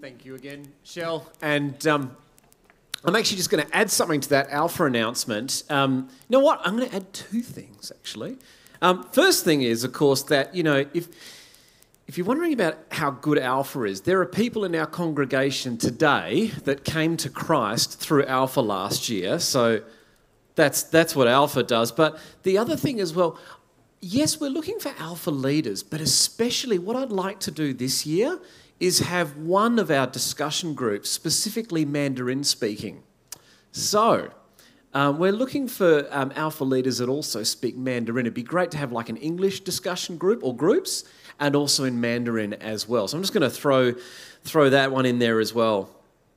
Thank you again, Shell. And I'm actually just going to add something to that Alpha announcement. You know what? I'm going to add two things, actually. First thing is, of course, that, if you're wondering about how good Alpha is, there are people in our congregation today that came to Christ through Alpha last year. So that's what Alpha does. But the other thing as well, yes, we're looking for Alpha leaders, but especially what I'd like to do this year is have one of our discussion groups specifically Mandarin speaking. So we're looking for Alpha leaders that also speak Mandarin. It'd be great to have like an English discussion group or groups and also in Mandarin as well. So I'm just going to throw that one in there as well.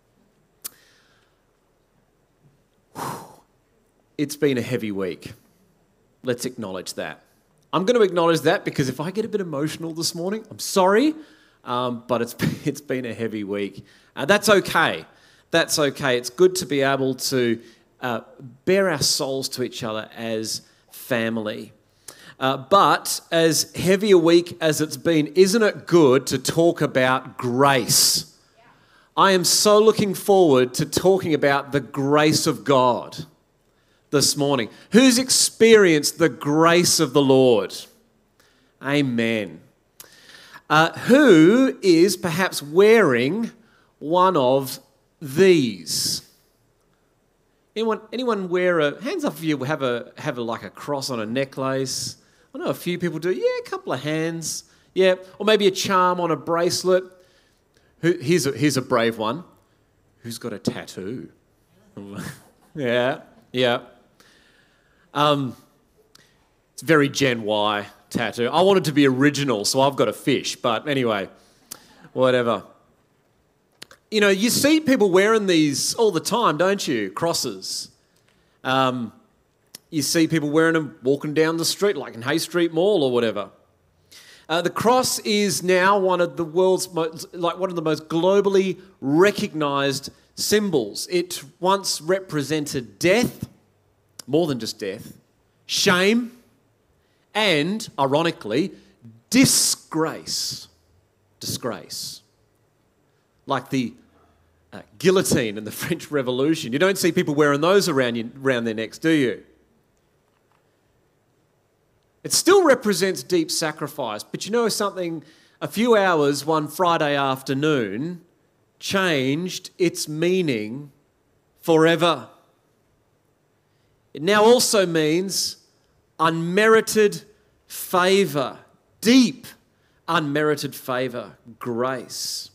It's been a heavy week. Let's acknowledge that. I'm going to acknowledge that because if I get a bit emotional this morning, I'm sorry, but it's been a heavy week. That's okay. That's okay. It's good to be able to bear our souls to each other as family. But as heavy a week as it's been, isn't it good to talk about grace? Yeah. I am so looking forward to talking about the grace of God this morning. Who's experienced the grace of the Lord? Amen. Who is perhaps wearing one of these? Anyone wear hands up if you have like a cross on a necklace? I know a few people do. Yeah, a couple of hands. Yeah, or maybe a charm on a bracelet. Here's a brave one. Who's got a tattoo? Yeah. It's very Gen Y tattoo. I wanted to be original, so I've got a fish. But anyway, whatever. You see people wearing these all the time, don't you? Crosses. You see people wearing them walking down the street, like in Hay Street Mall or whatever. The cross is now one of the most globally recognised symbols. It once represented death, more than just death, shame, and, ironically, disgrace. Disgrace. Like the guillotine in the French Revolution. You don't see people wearing those around their necks, do you? It still represents deep sacrifice, but you know something? A few hours one Friday afternoon changed its meaning forever. It now also means unmerited favour, deep unmerited favour, grace.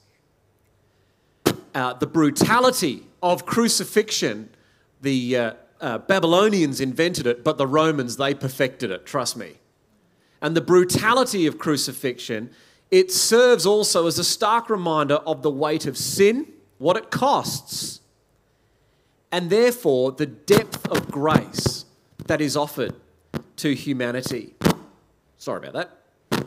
The brutality of crucifixion, the Babylonians invented it, but the Romans, they perfected it, trust me. And the brutality of crucifixion, it serves also as a stark reminder of the weight of sin, what it costs, and therefore the depth of grace that is offered to humanity. Sorry about that.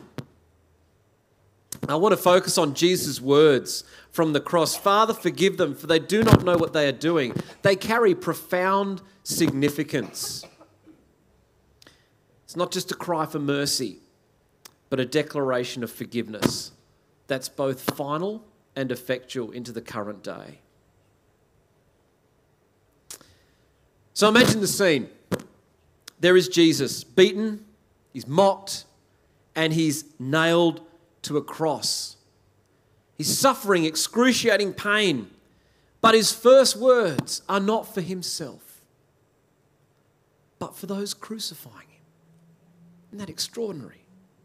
I want to focus on Jesus' words from the cross. Father, forgive them, for they do not know what they are doing. They carry profound significance. It's not just a cry for mercy, but a declaration of forgiveness that's both final and effectual into the current day. So imagine the scene. There is Jesus, beaten, he's mocked, and he's nailed to a cross. He's suffering excruciating pain, but his first words are not for himself, but for those crucifying him. Isn't that extraordinary?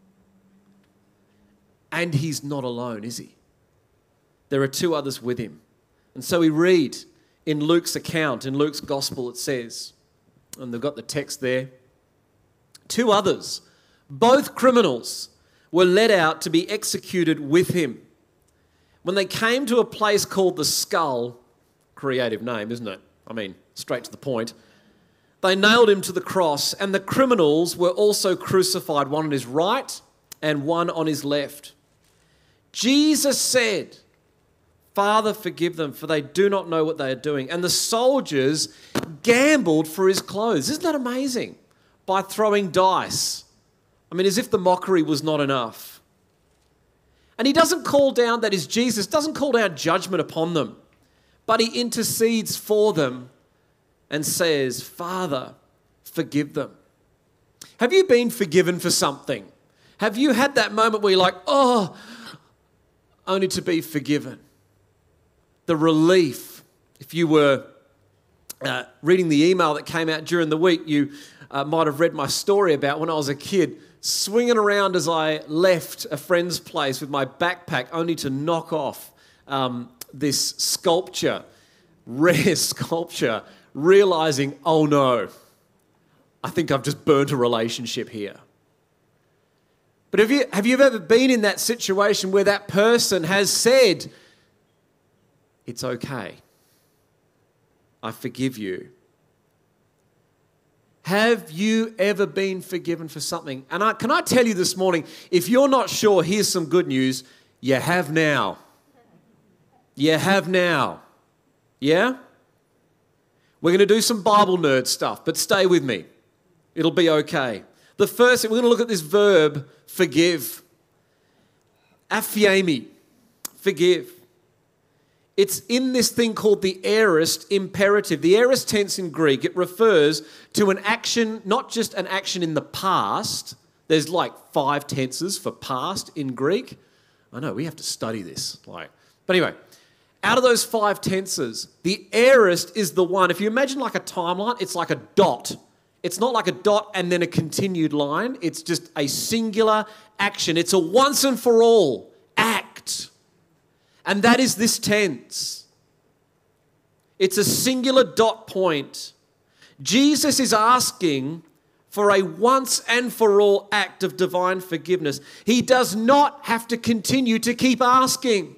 And he's not alone, is he? There are two others with him. And so we read in Luke's account, in Luke's gospel, it says, and they've got the text there, two others, both criminals, were led out to be executed with him. When they came to a place called the Skull, creative name, isn't it? I mean, straight to the point, they nailed him to the cross, and the criminals were also crucified, one on his right and one on his left. Jesus said, Father, forgive them, for they do not know what they are doing. And the soldiers gambled for his clothes. Isn't that amazing? By throwing dice. I mean, as if the mockery was not enough. And he doesn't call down, that is Jesus, doesn't call down judgment upon them, but he intercedes for them and says, Father, forgive them. Have you been forgiven for something? Have you had that moment where you're like, oh, only to be forgiven? The relief. If you were reading the email that came out during the week, you might have read my story about when I was a kid, swinging around as I left a friend's place with my backpack only to knock off this sculpture, rare sculpture, realising, oh no, I think I've just burnt a relationship here. But have you ever been in that situation where that person has said, it's okay, I forgive you? Have you ever been forgiven for something? And can I tell you this morning, if you're not sure, here's some good news. You have now. You have now. Yeah? We're going to do some Bible nerd stuff, but stay with me. It'll be okay. The first thing, we're going to look at this verb, forgive. Aphiemi, forgive. It's in this thing called the aorist imperative. The aorist tense in Greek, it refers to an action, not just an action in the past. There's like 5 tenses for past in Greek. I know, we have to study this. But anyway, out of those 5 tenses, the aorist is the one. If you imagine like a timeline, it's like a dot. It's not like a dot and then a continued line. It's just a singular action. It's a once and for all act. And that is this tense. It's a singular dot point. Jesus is asking for a once and for all act of divine forgiveness. He does not have to continue to keep asking.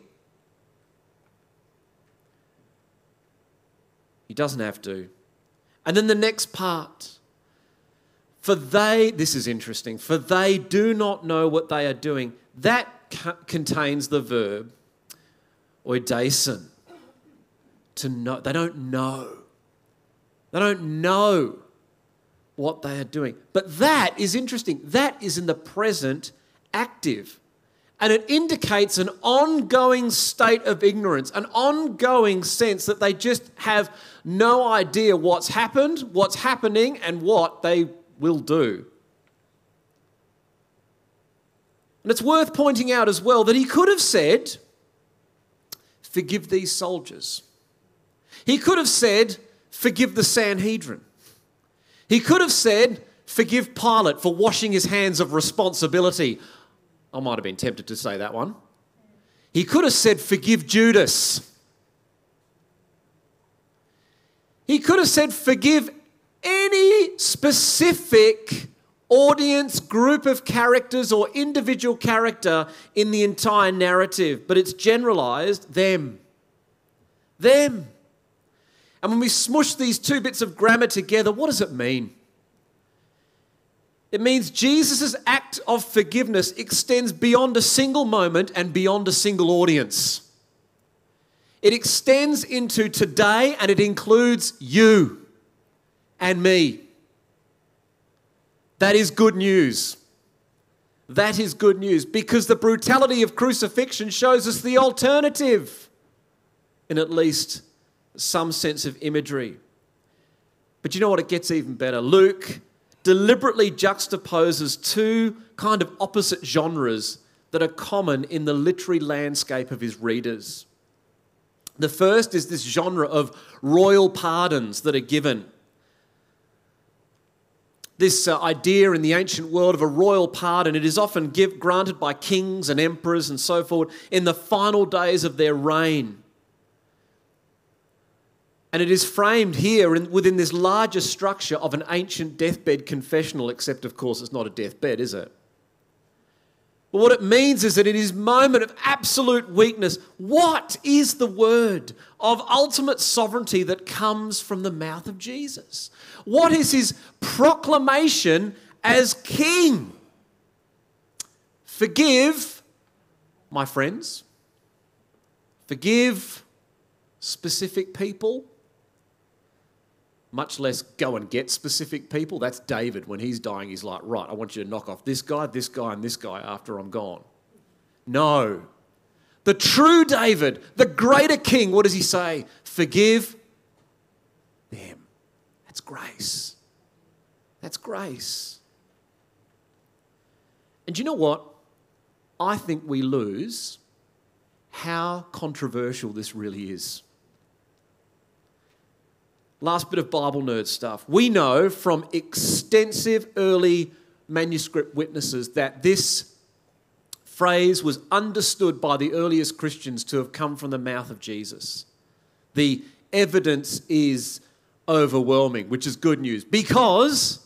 He doesn't have to. And then the next part. For they, this is interesting, for they do not know what they are doing. That contains the verb oidesin, to know. They don't know. They don't know what they are doing. But that is interesting. That is in the present active. And it indicates an ongoing state of ignorance, an ongoing sense that they just have no idea what's happened, what's happening, and what they will do. And it's worth pointing out as well that he could have said, forgive these soldiers. He could have said, forgive the Sanhedrin. He could have said, forgive Pilate for washing his hands of responsibility. I might have been tempted to say that one. He could have said, forgive Judas. He could have said, forgive any specific audience, group of characters or individual character in the entire narrative, but it's generalized them. Them. And when we smush these 2 bits of grammar together, what does it mean? It means Jesus' act of forgiveness extends beyond a single moment and beyond a single audience. It extends into today and it includes you and me. That is good news. That is good news because the brutality of crucifixion shows us the alternative in at least some sense of imagery. But you know what? It gets even better. Luke deliberately juxtaposes 2 kind of opposite genres that are common in the literary landscape of his readers. The first is this genre of royal pardons that are given. This idea in the ancient world of a royal pardon, it is often granted by kings and emperors and so forth in the final days of their reign. And it is framed here within this larger structure of an ancient deathbed confessional, except of course it's not a deathbed, is it? But what it means is that in his moment of absolute weakness, what is the word of ultimate sovereignty that comes from the mouth of Jesus? What is his proclamation as king? Forgive, my friends. Forgive specific people. Much less go and get specific people. That's David. When he's dying, he's like, right, I want you to knock off this guy, and this guy after I'm gone. No, The true David, the greater king, what does he say? Forgive them. That's grace. That's grace. And you know what? I think we lose how controversial this really is. Last bit of Bible nerd stuff. We know from extensive early manuscript witnesses that this phrase was understood by the earliest Christians to have come from the mouth of Jesus. The evidence is overwhelming, which is good news, because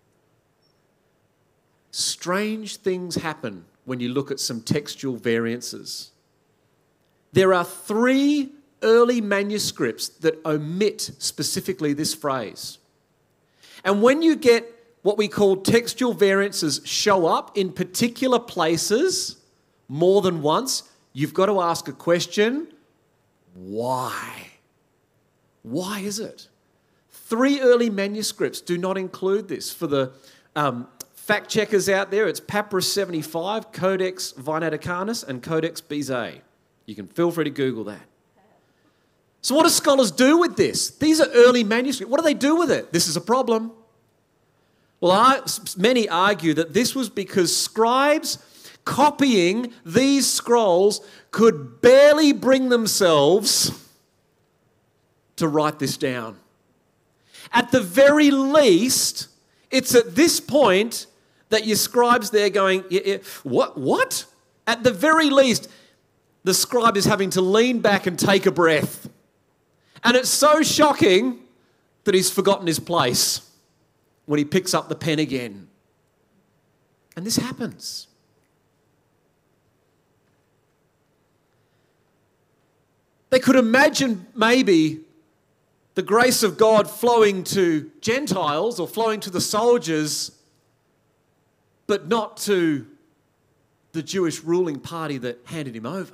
strange things happen when you look at some textual variances. There are 3 early manuscripts that omit specifically this phrase. And when you get what we call textual variances show up in particular places more than once, you've got to ask a question: why? Why is it? 3 early manuscripts do not include this. For the fact checkers out there, it's Papyrus 75, Codex Vinaticanus, and Codex Bezae. You can feel free to Google that. So what do scholars do with this? These are early manuscripts. What do they do with it? This is a problem. Well, many argue that this was because scribes copying these scrolls could barely bring themselves to write this down. At the very least, it's at this point that your scribe's there going, what? At the very least, the scribe is having to lean back and take a breath. And it's so shocking that he's forgotten his place when he picks up the pen again. And this happens. They could imagine maybe the grace of God flowing to Gentiles or flowing to the soldiers, but not to the Jewish ruling party that handed him over.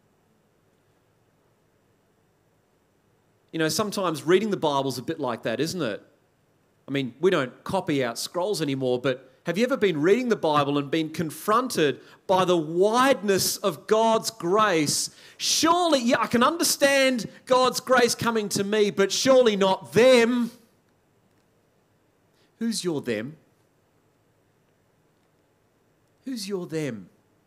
You know, sometimes reading the Bible's a bit like that, isn't it? I mean, we don't copy out scrolls anymore, but have you ever been reading the Bible and been confronted by the wideness of God's grace? Surely, yeah, I can understand God's grace coming to me, but surely not them. Who's your them? Who's your them?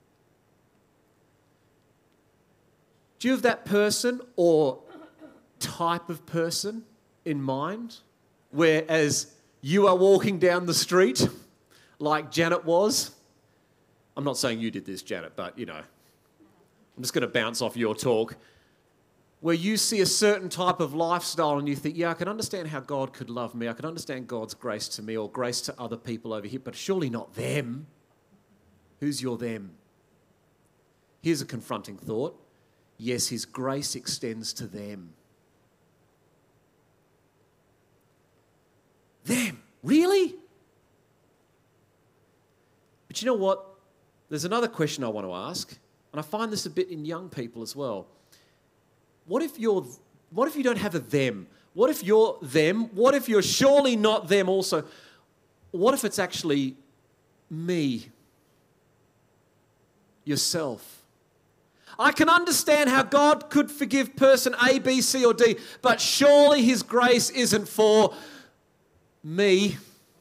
Do you have that person or type of person in mind, whereas you are walking down the street like Janet was? I'm not saying you did this, Janet, but you know, I'm just going to bounce off your talk. Where you see a certain type of lifestyle and you think, yeah, I can understand how God could love me. I can understand God's grace to me or grace to other people over here, but surely not them. Who's your them? Here's a confronting thought. Yes, His grace extends to them. Them. Really? But you know what? There's another question I want to ask, and I find this a bit in young people as well. What if you don't have a them? What if you're them? What if you're surely not them also? What if it's actually me? Yourself. I can understand how God could forgive person A, B, C, or D, but surely His grace isn't for me.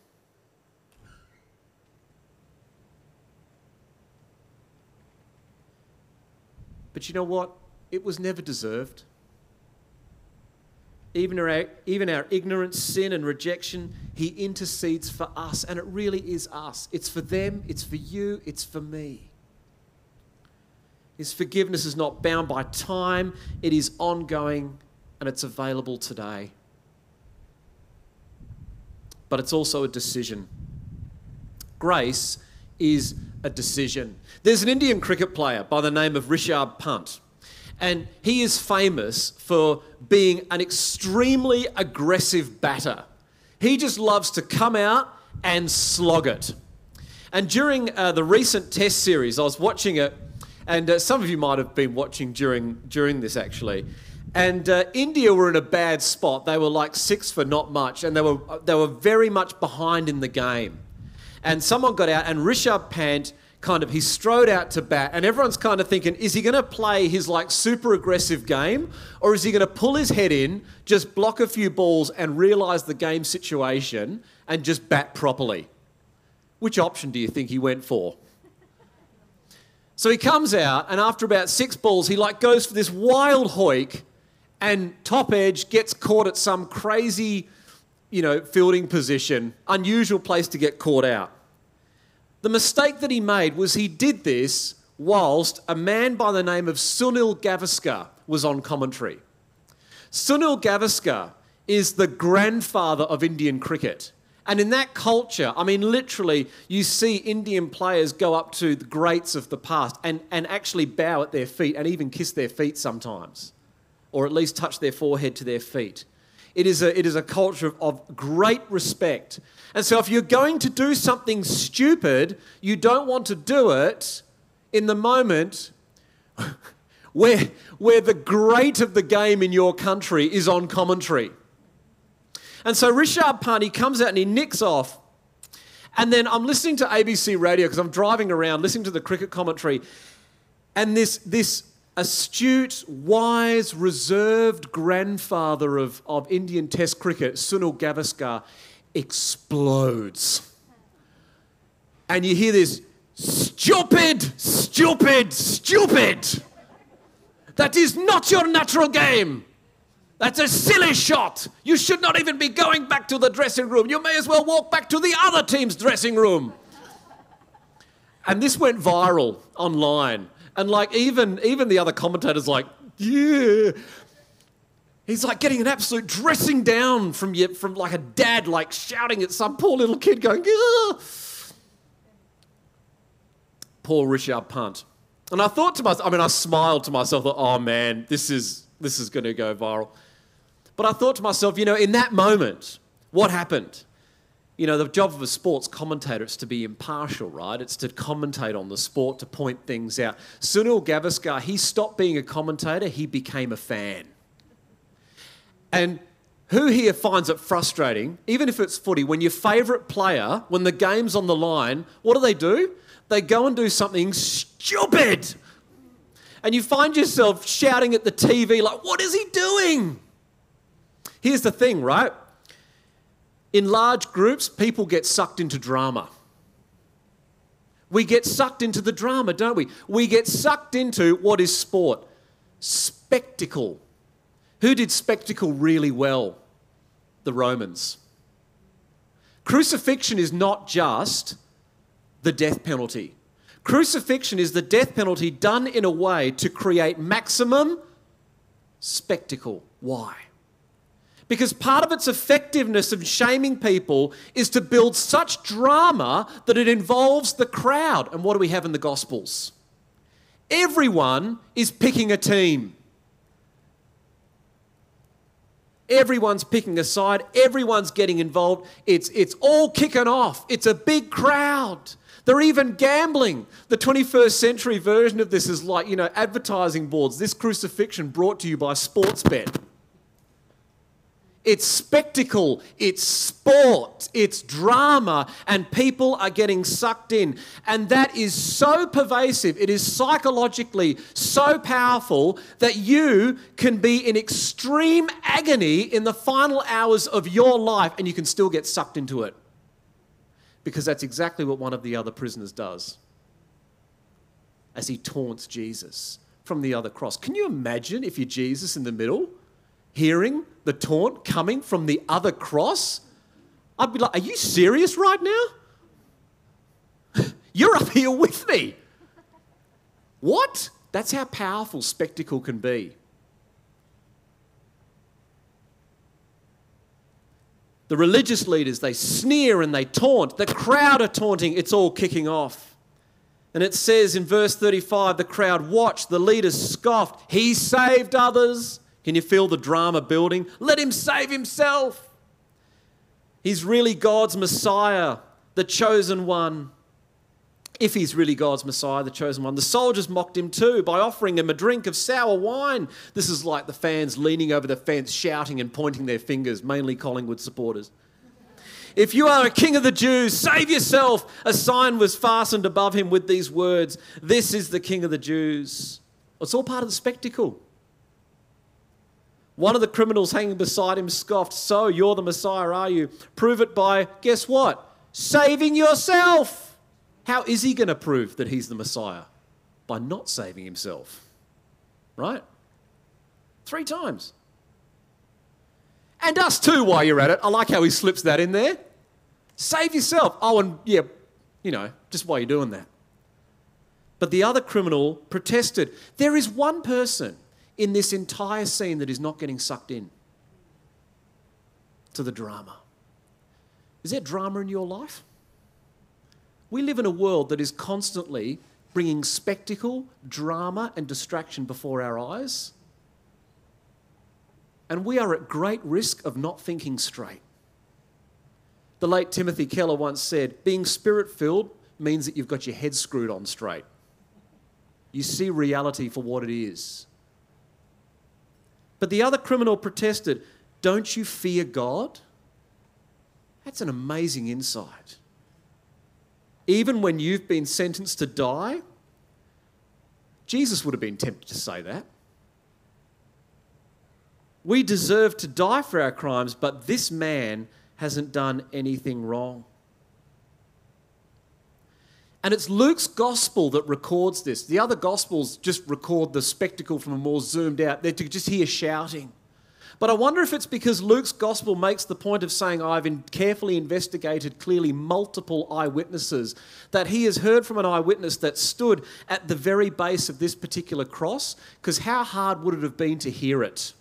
But you know what? It was never deserved. Even our ignorance, sin, and rejection, He intercedes for us, and it really is us. It's for them, it's for you, it's for me. His forgiveness is not bound by time, it is ongoing, and it's available today. But it's also a decision. Grace is a decision. There's an Indian cricket player by the name of Rishabh Pant, and he is famous for being an extremely aggressive batter. He just loves to come out and slog it. And during the recent Test series, I was watching it, and some of you might have been watching during this actually. And India were in a bad spot. They were like 6 for not much, and they were very much behind in the game. And someone got out, and Rishabh Pant he strode out to bat, and everyone's kind of thinking, is he going to play his like super aggressive game, or is he going to pull his head in, just block a few balls and realise the game situation and just bat properly? Which option do you think he went for? So he comes out, and after about 6 balls, he like goes for this wild hoik, and top edge gets caught at some crazy, fielding position, unusual place to get caught out. The mistake that he made was he did this whilst a man by the name of Sunil Gavaskar was on commentary. Sunil Gavaskar is the grandfather of Indian cricket. And in that culture, literally, you see Indian players go up to the greats of the past and actually bow at their feet and even kiss their feet sometimes, or at least touch their forehead to their feet. It is a culture of great respect. And so if you're going to do something stupid, you don't want to do it in the moment where the great of the game in your country is on commentary. And so Rishabh Pant, he comes out and he nicks off. And then I'm listening to ABC Radio because I'm driving around listening to the cricket commentary. And this astute, wise, reserved grandfather of Indian Test cricket, Sunil Gavaskar, explodes. And you hear this, stupid, stupid, stupid. That is not your natural game. That's a silly shot. You should not even be going back to the dressing room. You may as well walk back to the other team's dressing room. And this went viral online. And like even the other commentators like, yeah. He's like getting an absolute dressing down from like a dad like shouting at some poor little kid going, yeah. Poor Rishabh Pant. And I thought to myself, I smiled to myself, that, oh man, this is going to go viral. But I thought to myself, in that moment, what happened? The job of a sports commentator is to be impartial, right? It's to commentate on the sport, to point things out. Sunil Gavaskar, he stopped being a commentator, he became a fan. And who here finds it frustrating, even if it's footy, when your favourite player, when the game's on the line, what do? They go and do something stupid. And you find yourself shouting at the TV like, what is he doing? Here's the thing, right? In large groups, people get sucked into drama. We get sucked into the drama, don't we? We get sucked into what is sport? Spectacle. Who did spectacle really well? The Romans. Crucifixion is not just the death penalty. Crucifixion is the death penalty done in a way to create maximum spectacle. Why? Because part of its effectiveness of shaming people is to build such drama that it involves the crowd. And what do we have in the Gospels? Everyone is picking a team. Everyone's picking a side. Everyone's getting involved. It's all kicking off. It's a big crowd. They're even gambling. The 21st century version of this is like, advertising boards. This crucifixion brought to you by Sportsbet. It's spectacle, it's sport, it's drama, and people are getting sucked in. And that is so pervasive, it is psychologically so powerful that you can be in extreme agony in the final hours of your life and you can still get sucked into it. Because that's exactly what one of the other prisoners does as he taunts Jesus from the other cross. Can you imagine if you're Jesus in the middle, hearing the taunt coming from the other cross? I'd be like, are you serious right now? You're up here with me. What? That's how powerful spectacle can be. The religious leaders, they sneer and they taunt. The crowd are taunting. It's all kicking off. And it says in verse 35, the crowd watched, the leaders scoffed. He saved others. Can you feel the drama building? Let him save himself. He's really God's Messiah, the chosen one. If he's really God's Messiah, the chosen one. The soldiers mocked him too by offering him a drink of sour wine. This is like the fans leaning over the fence, shouting and pointing their fingers, mainly Collingwood supporters. If you are a king of the Jews, save yourself. A sign was fastened above him with these words, this is the king of the Jews. It's all part of the spectacle. One of the criminals hanging beside him scoffed, so you're the Messiah, are you? Prove it by, guess what? Saving yourself. How is he going to prove that he's the Messiah? By not saving himself. Right? 3 times. And us too, while you're at it. I like how he slips that in there. Save yourself. Oh, and yeah, just while you're doing that. But the other criminal protested. There is one person in this entire scene that is not getting sucked in to the drama. Is there drama in your life? We live in a world that is constantly bringing spectacle, drama, and distraction before our eyes. And we are at great risk of not thinking straight. The late Timothy Keller once said, being spirit-filled means that you've got your head screwed on straight. You see reality for what it is. But the other criminal protested, don't you fear God? That's an amazing insight. Even when you've been sentenced to die, Jesus would have been tempted to say that. We deserve to die for our crimes, but this man hasn't done anything wrong. And it's Luke's gospel that records this. The other gospels just record the spectacle from a more zoomed out. They're to just hear shouting. But I wonder if it's because Luke's gospel makes the point of saying, I've carefully investigated clearly multiple eyewitnesses, that he has heard from an eyewitness that stood at the very base of this particular cross, because how hard would it have been to hear it?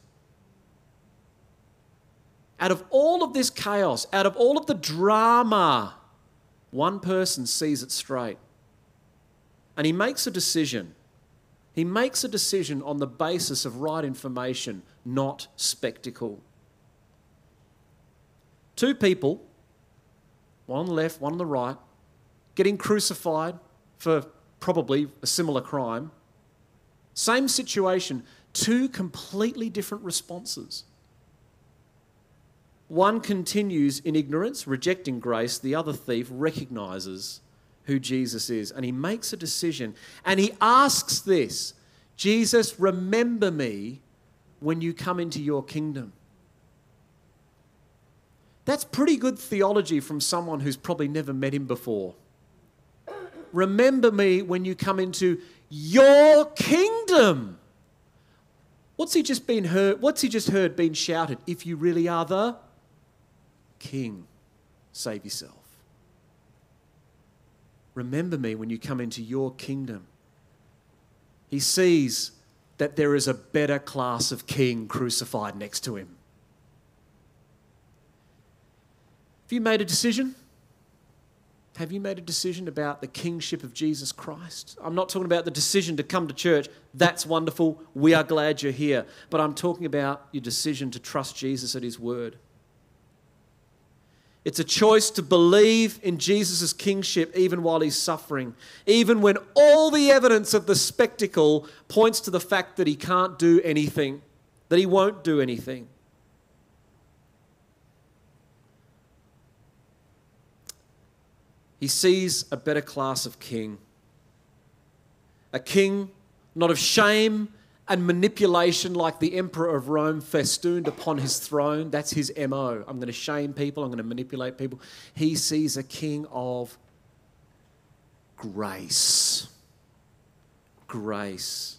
Out of all of this chaos, out of all of the drama, one person sees it straight. And he makes a decision. He makes a decision on the basis of right information, not spectacle. 2 people, one on the left, one on the right, getting crucified for probably a similar crime. Same situation, 2 completely different responses. One continues in ignorance, rejecting grace. The other thief recognises who Jesus is. And he makes a decision. And he asks this, Jesus, remember me when you come into your kingdom. That's pretty good theology from someone who's probably never met him before. Remember me when you come into your kingdom. What's he just heard being shouted? If you really are the King, save yourself. Remember me when you come into your kingdom. He sees that there is a better class of king crucified next to him. Have you made a decision? Have you made a decision about the kingship of Jesus Christ? I'm not talking about the decision to come to church. That's wonderful. We are glad you're here. But I'm talking about your decision to trust Jesus at his word. It's a choice to believe in Jesus' kingship even while he's suffering, even when all the evidence of the spectacle points to the fact that he can't do anything, that he won't do anything. He sees a better class of king. A king not of shame and manipulation like the emperor of Rome festooned upon his throne. That's his MO. I'm going to shame people. I'm going to manipulate people. He sees a king of grace. Grace.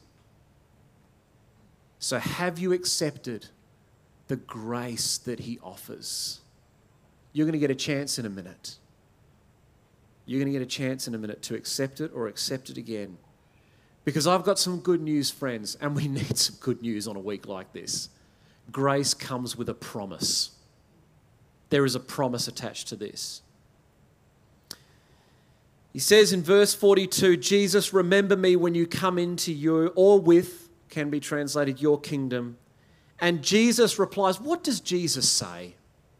So have you accepted the grace that he offers? You're going to get a chance in a minute. You're going to get a chance in a minute to accept it or accept it again. Because I've got some good news, friends, and we need some good news on a week like this. Grace comes with a promise. There is a promise attached to this. He says in verse 42, Jesus, remember me when you come into your, or with, can be translated, your kingdom. And Jesus replies, what does Jesus say?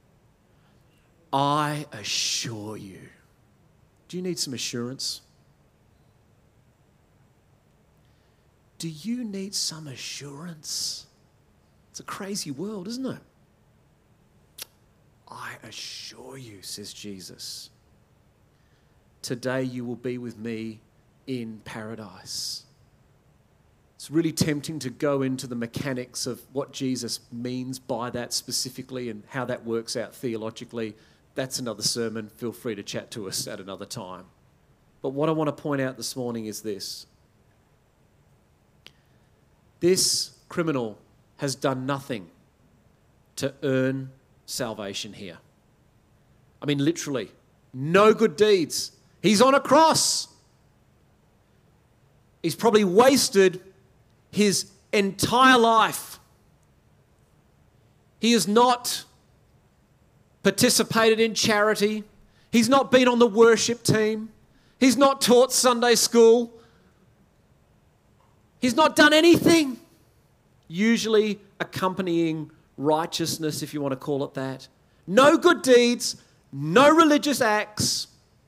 I assure you. Do you need some assurance? Do you need some assurance? It's a crazy world, isn't it? I assure you, says Jesus, today you will be with me in paradise. It's really tempting to go into the mechanics of what Jesus means by that specifically and how that works out theologically. That's another sermon. Feel free to chat to us at another time. But what I want to point out this morning is this. This criminal has done nothing to earn salvation here. I mean, literally, no good deeds. He's on a cross. He's probably wasted his entire life. He has not participated in charity. He's not been on the worship team. He's not taught Sunday school. He's not done anything. Usually accompanying righteousness, if you want to call it that. No good deeds, no religious acts.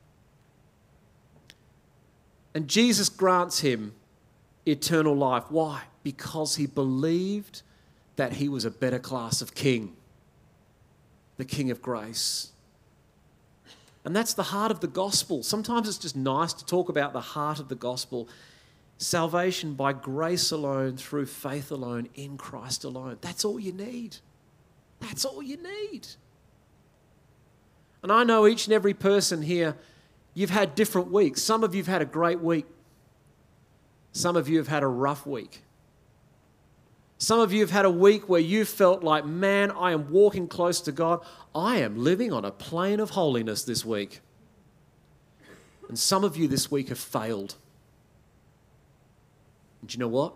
And Jesus grants him eternal life. Why? Because he believed that he was a better class of king, the King of grace. And that's the heart of the gospel. Sometimes it's just nice to talk about the heart of the gospel. Salvation by grace alone, through faith alone, in Christ alone. That's all you need. That's all you need. And I know each and every person here, you've had different weeks. Some of you have had a great week. Some of you have had a rough week. Some of you have had a week where you felt like, man, I am walking close to God. I am living on a plane of holiness this week. And some of you this week have failed. And do you know what?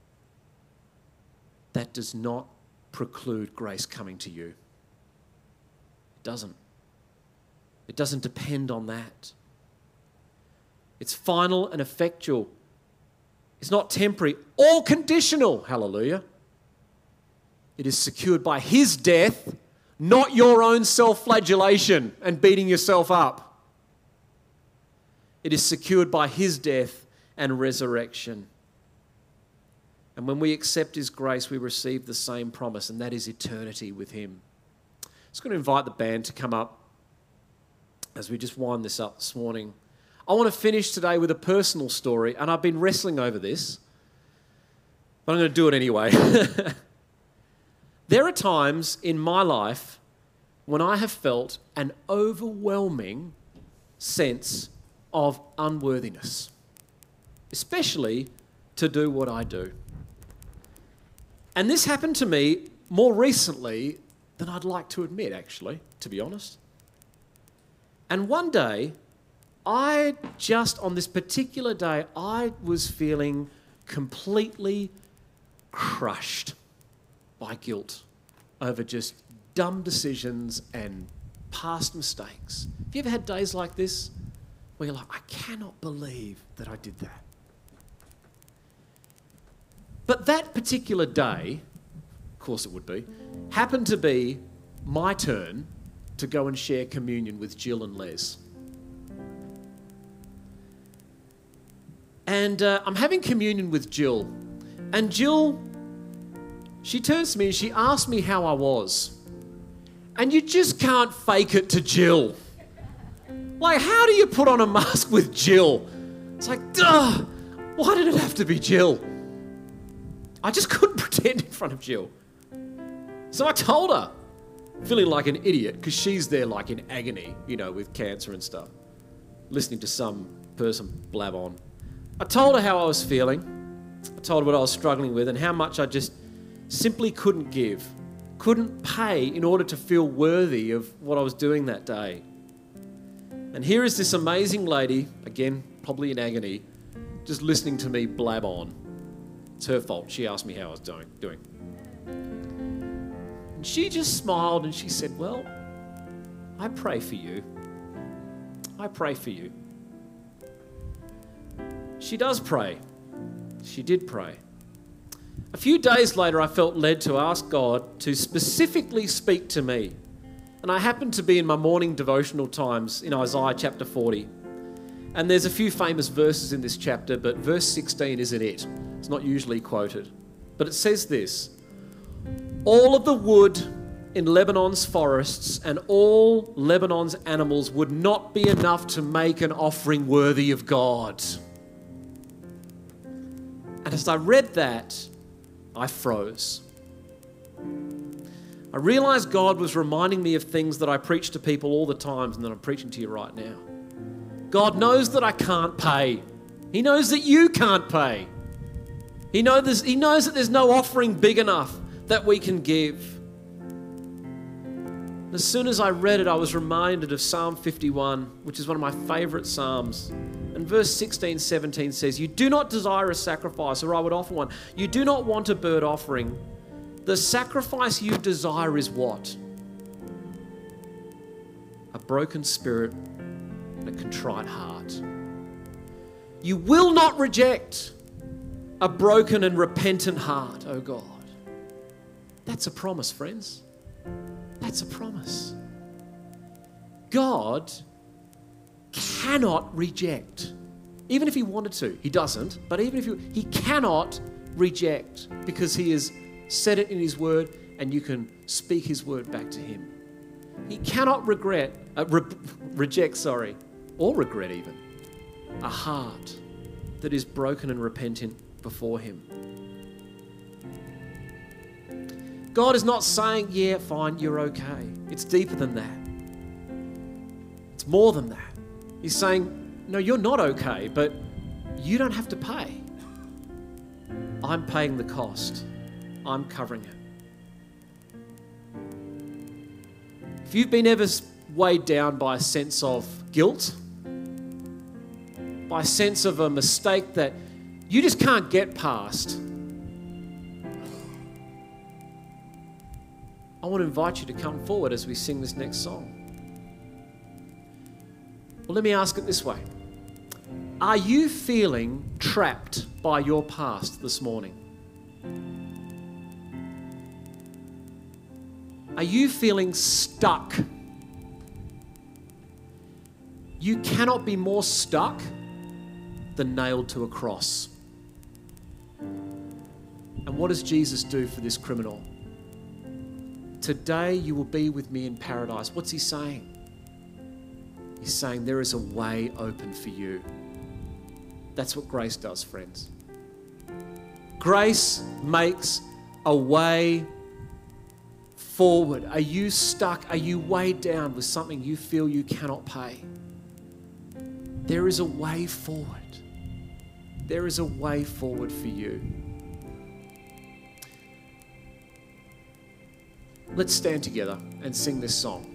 That does not preclude grace coming to you. It doesn't. It doesn't depend on that. It's final and effectual. It's not temporary, all conditional. Hallelujah. It is secured by his death, not your own self-flagellation and beating yourself up. It is secured by his death and resurrection. And when we accept his grace, we receive the same promise, and that is eternity with him. I'm just going to invite the band to come up as we just wind this up this morning. I want to finish today with a personal story, and I've been wrestling over this, but I'm going to do it anyway. There are times in my life when I have felt an overwhelming sense of unworthiness, especially to do what I do. And this happened to me more recently than I'd like to admit, actually, to be honest. And one day, on this particular day, I was feeling completely crushed by guilt over just dumb decisions and past mistakes. Have you ever had days like this where you're like, I cannot believe that I did that? But that particular day, of course it would be, happened to be my turn to go and share communion with Jill and Les. And I'm having communion with Jill. And Jill, she turns to me and she asks me how I was. And you just can't fake it to Jill. Like, how do you put on a mask with Jill? It's like, duh, why did it have to be Jill? I just couldn't pretend in front of Jill. So I told her, feeling like an idiot, because she's there like in agony, with cancer and stuff, listening to some person blab on. I told her how I was feeling. I told her what I was struggling with and how much I just simply couldn't give, couldn't pay in order to feel worthy of what I was doing that day. And here is this amazing lady, again, probably in agony, just listening to me blab on. It's her fault. She asked me how I was doing. And she just smiled and she said, well, I pray for you. I pray for you. She does pray. She did pray. A few days later, I felt led to ask God to specifically speak to me. And I happened to be in my morning devotional times in Isaiah chapter 40. And there's a few famous verses in this chapter, but verse 16 isn't it. It's not usually quoted. But it says this: all of the wood in Lebanon's forests and all Lebanon's animals would not be enough to make an offering worthy of God. And as I read that, I froze. I realized God was reminding me of things that I preach to people all the time and that I'm preaching to you right now. God knows that I can't pay. He knows that you can't pay. He knows that there's no offering big enough that we can give. As soon as I read it, I was reminded of Psalm 51, which is one of my favorite Psalms. And verse 16, 17 says, "You do not desire a sacrifice, or I would offer one. You do not want a burnt offering. The sacrifice you desire is what? A broken spirit and a contrite heart. You will not reject a broken and repentant heart, oh God." That's a promise, friends. That's a promise. God cannot reject. Even if he wanted to, he doesn't, but even if he cannot reject, because he has said it in his word and you can speak his word back to him. He cannot reject, or regret even, a heart that is broken and repentant before him. God is not saying, yeah, fine, you're okay. It's deeper than that. It's more than that. He's saying, no, you're not okay, but you don't have to pay. I'm paying the cost. I'm covering it. If you've been ever weighed down by a sense of guilt, by a sense of a mistake that you just can't get past, I want to invite you to come forward as we sing this next song. Well, let me ask it this way. Are you feeling trapped by your past this morning? Are you feeling stuck? You cannot be more stuck than nailed to a cross. And what does Jesus do for this criminal? Today you will be with me in paradise. What's he saying? He's saying there is a way open for you. That's what grace does, friends. Grace makes a way forward. Are you stuck? Are you weighed down with something you feel you cannot pay? There is a way forward. There is a way forward for you. Let's stand together and sing this song.